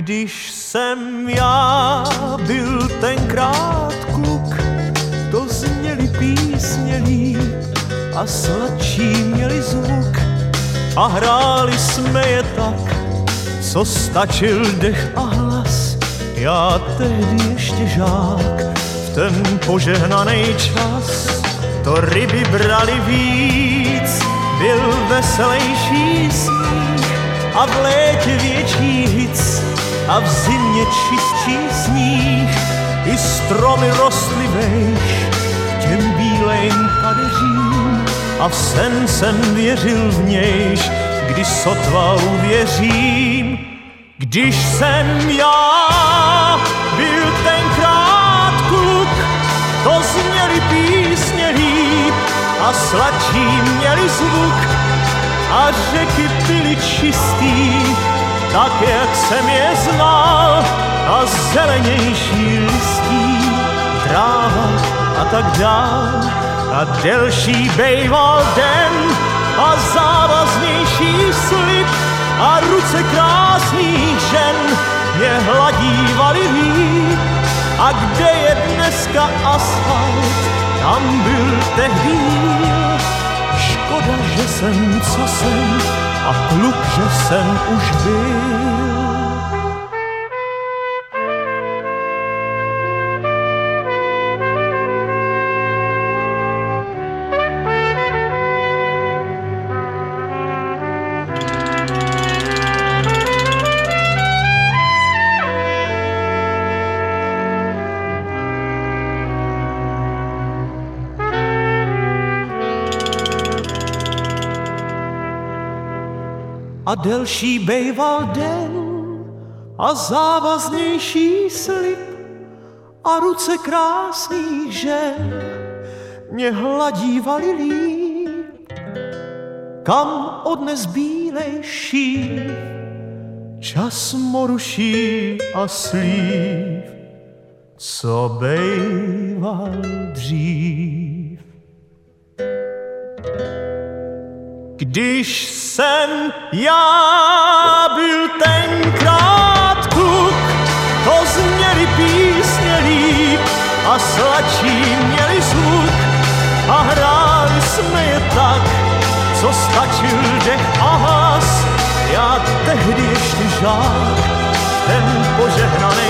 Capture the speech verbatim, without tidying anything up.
Když jsem já byl tenkrát kluk, to zněly písně líp a sladší měli zvuk a hráli jsme je tak, co stačil dech a hlas. Já tehdy ještě žák, v ten požehnaný čas, to ryby brali víc, byl veselejší sníh a v létě větší hic a v zimě čistší sníh. I stromy rostly vejš těm bílejm kadeřím a v sen jsem věřil v nějž, když sotva uvěřím. Když jsem já byl tenkrát kluk, to zněly písně líp a sladší měli zvuk a řeky byly čistý, tak jak jsem je znal, a zelenější listí, tráva a tak dál. A delší bejval den a závaznější slib a ruce krásných žen mě hladívaly líp. A kde je dneska asfalt, tam byl tehdy míl. Škoda, že jsem, co jsem, a kluk, že jsem už byl. A delší bejval den a závaznější slib a ruce krásných žen mě hladívaly líp. Kam odnes bílejší čas moruší a slív, co bejval dřív. Když jsem já byl tenkrát kluk, to zněly písně líp a sladší měli zvuk a hráli jsme je tak, co stačil dech a hlas. Já tehdy ještě žák, ten požehnaný